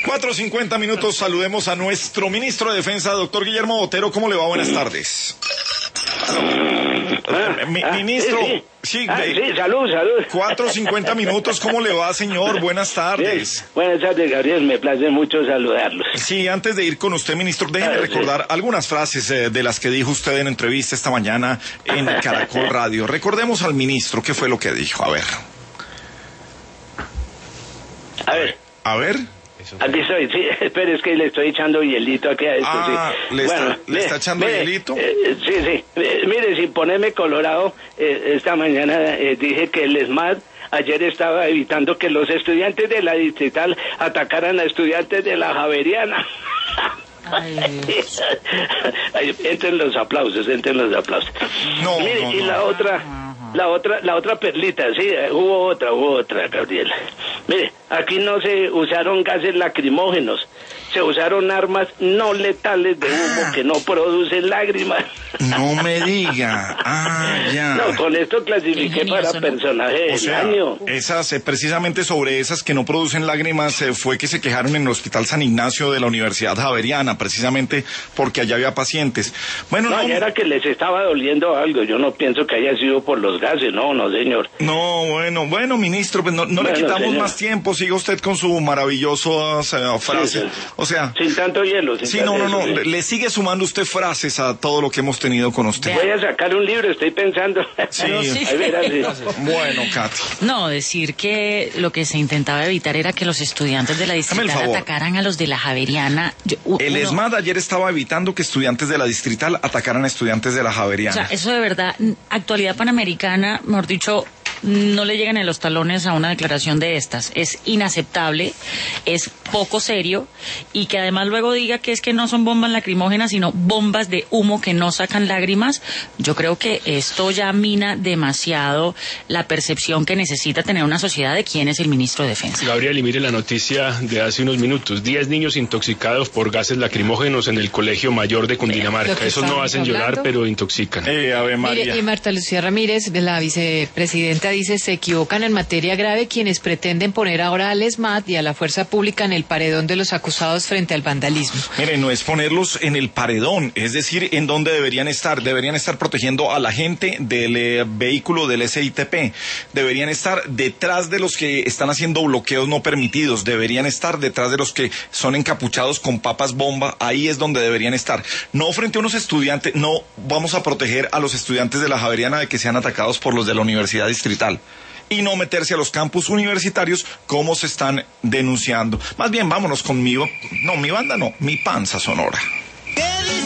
4:50, saludemos a nuestro ministro de Defensa, doctor Guillermo Botero. ¿Cómo le va? Buenas tardes. Ministro, sí, salud. 4:50, ¿cómo le va, señor? Buenas tardes. Bien. Buenas tardes, Gabriel, me place mucho saludarlos. Sí, antes de ir con usted, ministro, déjeme recordar algunas frases de las que dijo usted en entrevista esta mañana en Caracol Radio. Recordemos al ministro, ¿qué fue lo que dijo? A ver. Aquí estoy, sí, espere, es que le estoy echando hielito aquí a esto, sí. ¿Le está echando hielito? Sí, mire, sin ponerme colorado, esta mañana dije que el ESMAD ayer estaba evitando que los estudiantes de la Distrital atacaran a estudiantes de la Javeriana. Entren los aplausos. Mire, y la otra perlita, sí, hubo otra, Gabriela. Mire, aquí no se usaron gases lacrimógenos, se usaron armas no letales de humo que no producen lágrimas. No me diga. Ya. No, con esto clasifiqué para personaje del año. Esas, precisamente sobre esas que no producen lágrimas, fue que se quejaron en el Hospital San Ignacio de la Universidad Javeriana, precisamente porque allá había pacientes. Bueno, no, era que les estaba doliendo algo. Yo no pienso que haya sido por los gases, no, señor. No, bueno, ministro, pues no le quitamos señor. Más tiempo. Siga usted con su maravillosa frase. Sí. O sea, sin tanto hielo. No. Le sigue sumando usted frases a todo lo que hemos tenido con usted. Voy a sacar un libro, estoy pensando. Sí. Ahí verás, sí. Bueno, Katy. No, decir que lo que se intentaba evitar era que los estudiantes de la Distrital atacaran a los de la Javeriana. El ESMAD ayer estaba evitando que estudiantes de la Distrital atacaran a estudiantes de la Javeriana. O sea, eso de verdad, actualidad panamericana, mejor dicho, no le llegan en los talones a una declaración de estas. Es inaceptable, es poco serio, y que además luego diga que es que no son bombas lacrimógenas, sino bombas de humo que no sacan lágrimas. Yo creo que esto ya mina demasiado la percepción que necesita tener una sociedad de quién es el ministro de Defensa. Gabriel, y mire la noticia de hace unos minutos: 10 niños intoxicados por gases lacrimógenos en el Colegio Mayor de Cundinamarca. Esos no hacen llorar, pero intoxican. Ave María. Mire, y Marta Lucía Ramírez, la vicepresidenta, dice: se equivocan en materia grave quienes pretenden poner ahora al ESMAD y a la fuerza pública en el paredón de los acusados frente al vandalismo. Mire, no es ponerlos en el paredón, es decir, en donde deberían estar protegiendo a la gente del vehículo del SITP, deberían estar detrás de los que están haciendo bloqueos no permitidos, deberían estar detrás de los que son encapuchados con papas bomba, ahí es donde deberían estar, no frente a unos estudiantes. No vamos a proteger a los estudiantes de la Javeriana de que sean atacados por los de la Universidad Distrital, y no meterse a los campus universitarios como se están denunciando. Más bien, vámonos con mi panza sonora.